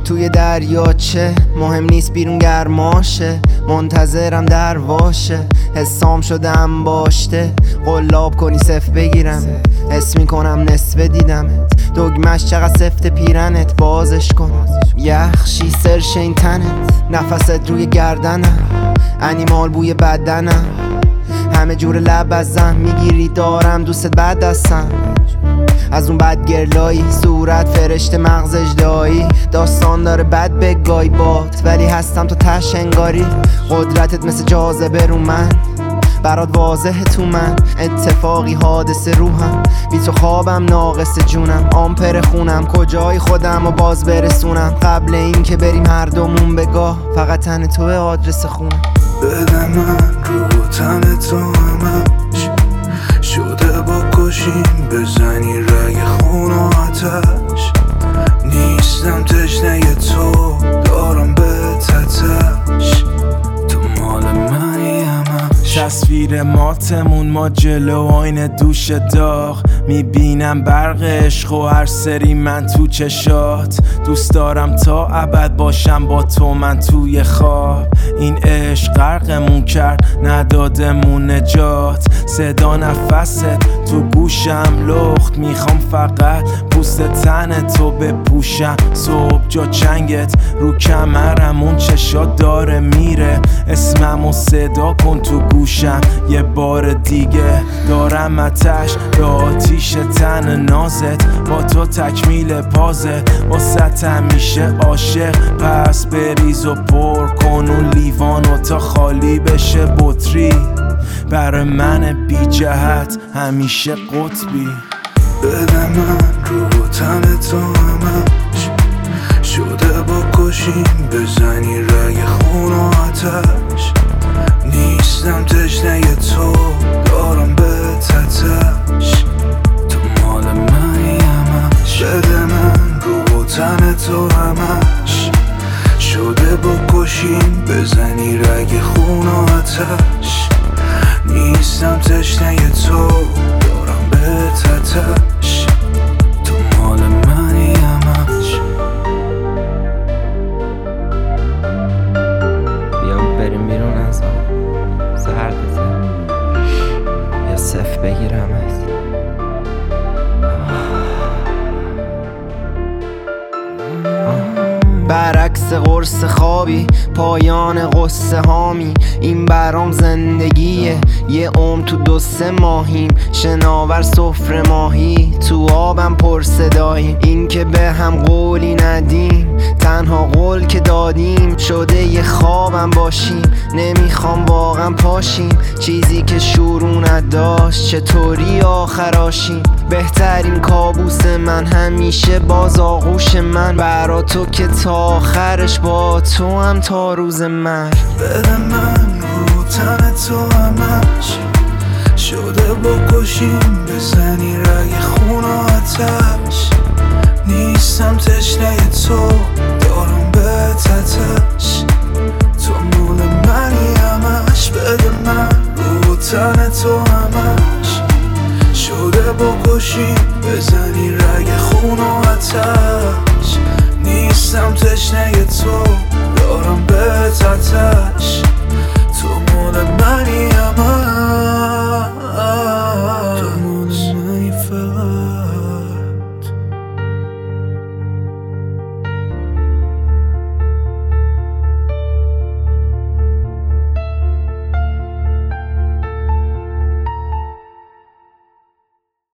توی دریاچه، مهم نیست بیرون گرماشه، منتظرم در واشه، حسام شدم باشته، قلاب کنی صفر بگیرم، حس میکنم نصف دیدمت، دگمش چقدر سفت پیرنت، بازش کن یخشی سرش این تنت، نفست روی گردنم، انیمال بوی بدنم، همه جور لب ازم میگیری دارم دوست بد دستم، از اون بد گرلایی، صورت فرشته مغز اجدایی، داستان داره بد بگای بات ولی هستم تو تش انگاری، قدرتت مثل جاذبه رو من، برات واضحه تو من، اتفاقی حادثه روحم، بی تو خوابم ناقص جونم، آمپر خونم کجای خودم و باز برسونم، قبل این که بریم هر دومون بگاه، فقط تن توه آدرس خونم. بده من رو تن تو همش شده با کشیم، بزنی رگ خون و آتش، نیستم تشنه تو دارم به تتش، تو مال منی همش. تصویر ماتمون ما جلو آینه دوش داغ، میبینم برق عشق و هر سری من تو چشات، دوست دارم تا ابد باشم با تو من توی خواب، این عشق غرقمون کرد ندادمون نجات، صدا نفست تو گوشم لخت، میخوام فقط پوست تن تو بپوشم، صبح جا چنگت رو کمرم، اون چشات داره میره، اسممو صدا کن تو گوشم یه بار دیگه، دارم آتش به آتیش تن نازت، با تو تکمیل پازه، واسه همیشه عاشق، پس بریز و پر کن اون لیوانو تا خالی بشه بطری، برای من بی جهت همیشه قطبی. بده من رو تن تو همش شده با کشیم، بزنی رگ خون و آتش، نیستم تشنه تو دارم به تتش، تو مال منی همش. بده من رو تن تو همش شده با کشیم، بزنی رگ خون و آتش، نیستم تشنه تو دارم به تتش، تو مال منی همش. بیا بریم بیرون از آن زردته، یا صف بگیرمت. برعکس قرص خوابی، پایان قصه هامی، این برام زندگیه، یه عمر تو 2-3 ماهیم، شناور سفره ماهی، تو آبم پر صداییم، این که به هم قولی ندیم، تنها قول که دادیم، شده یه خوابم باشیم، نمیخوام واقعا پاشیم، چیزی که شروع نداشت چطوری آخراشیم، بهترین کابوس من همیشه باز آغوش من، برا تو که تا آخرش با تو هم تا روز مرگ. بده من رو تن تو همش شده با کشیم، بزنی رگ خون و آتش، نیستم تشنه تو دارم به تتش، تو مال منی همش. بده من رو تن تو همش شده با کشیم، بزنی رگ خون و آتش، نیستم تشنه تو دارم به تتش.